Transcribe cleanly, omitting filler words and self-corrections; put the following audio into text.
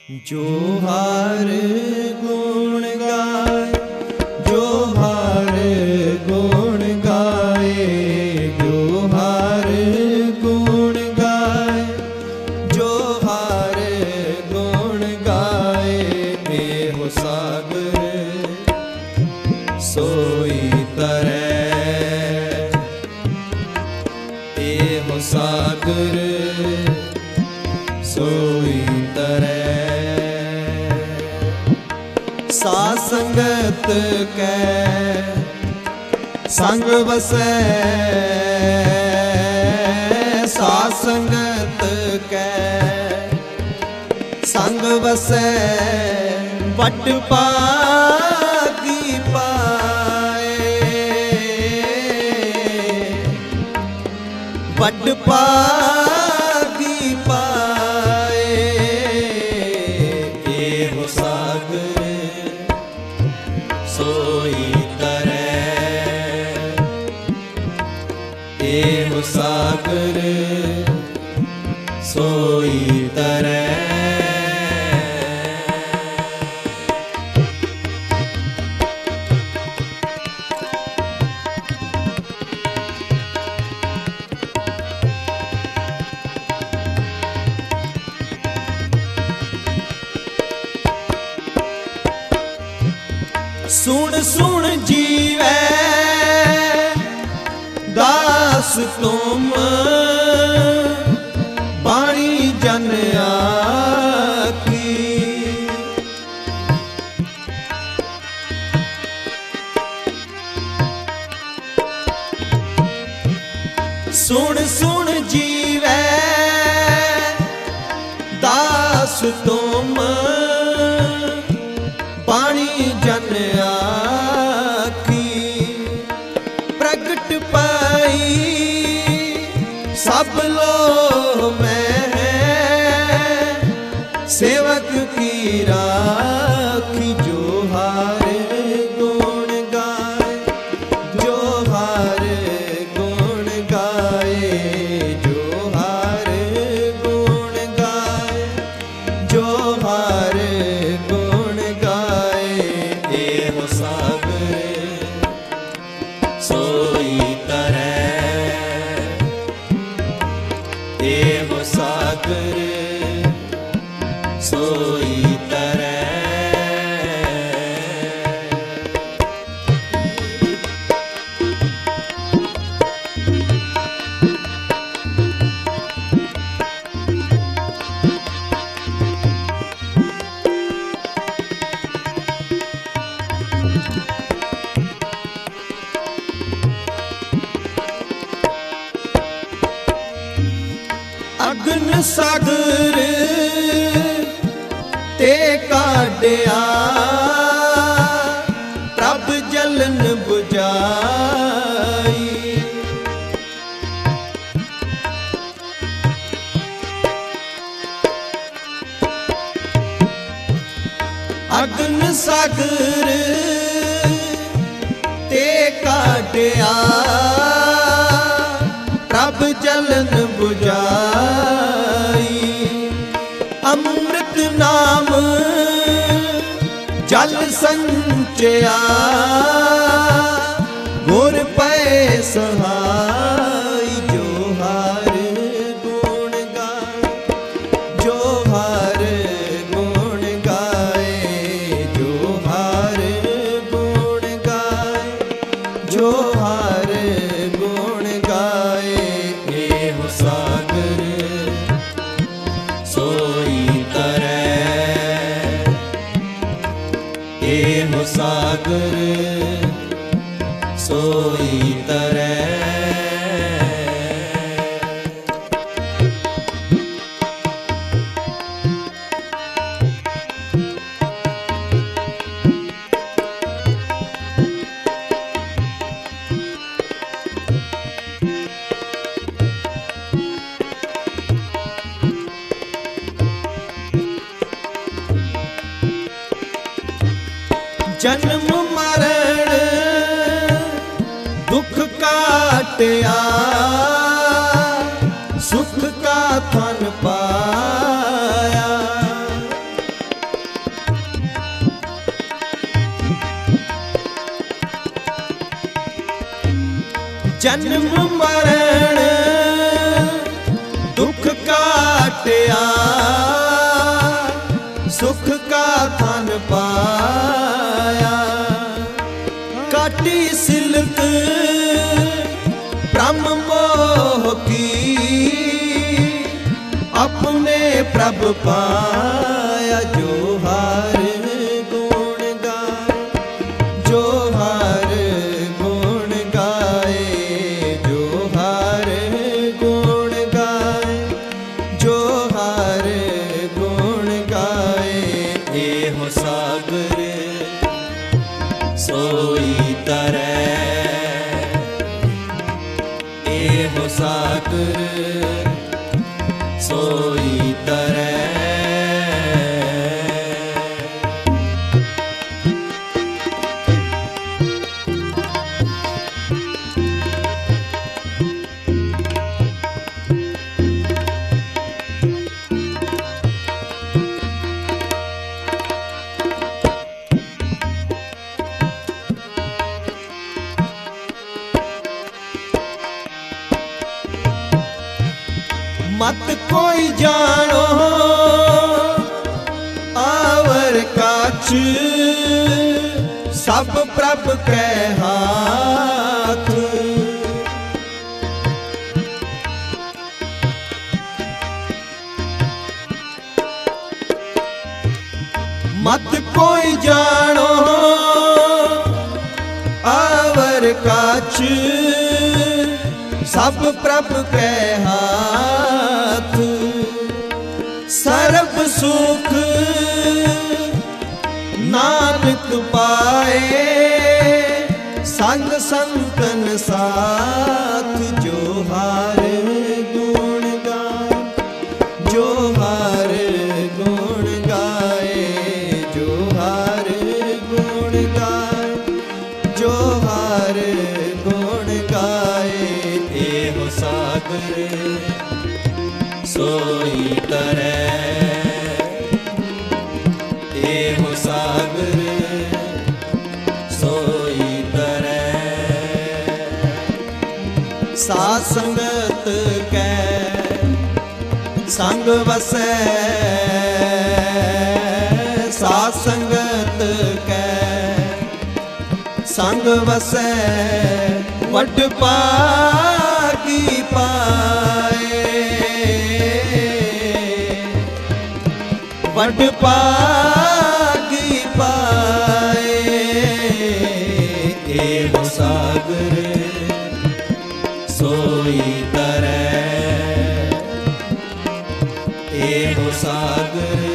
जो हर गुण गाए, जो हर गुण गाए, जो हर गुण गाए, जो हर गुण गाए, देहो सागर सोई तरै, देहो सागर सोई तरै। सा संगत कै संग वसै, सा संगत कै संग वसै, वट पागी पाए, वट पागी पाए, देहो सागर सोई तरै, देहो सागर सोई तरै। सुन सुन जीवै दास तुम, बाणी जन आखी, सुन सुन जीवै दास तुम, बाणी जन आखी, प्रगट पाई सब लो मैं, सेवक की राखी। जो हर गुण गाए, जो हर गुण गाए, जो हर गुण गाए, जो हर गुण गाए, देहो सागर सोई तरै, देहो सागर सोई तरै। अग्न सागर ते काढ़िया, प्रभ जलन बुझाई, अग्न सागर ते काढ़िया, प्रभ जलन बुझाई, अमृत नाम जल संचया, गुर पै सहाय। जो हर गुण गाए, जो हर गुण गाए, जो हर गुण गाए, जो हर गुण गाए, देहो सागर सोई तरै, देहो सागर सोई तरै। जन्म मरण दुख काटया, सुख का थन पाया, जन्म मरण दुख काटया, सुख का थन पाया। काटी सिलक ब्रह्म मोह की, अपने प्रभ पाया। जो हार गुण गाए, जो हार गुण गाए, जो हार गुण गाए, जो हार गुण गाए। एहो सागर सोई तरै, एहो सागर सोई तरै। मत कोई जानो आवर काछ, सब प्रभ कै हाथ। मत कोई जानो आवर काछ, सब प्रभ कै हाथ। सर्ब सुख नानक पाए, संग संतन साथ। जो हार गुण गाए, जो हार गुण गाए, जो हार गुण गाए, जो हार गुण गाए। एहो सागर सोई तरै, एहो सागर सोई तरै। साध संगत कै संग वसै, साध संगत कै संग वसै। वड भागी पाए, वड भागी पाए। एहो सागर सोई तरै, एहो सागर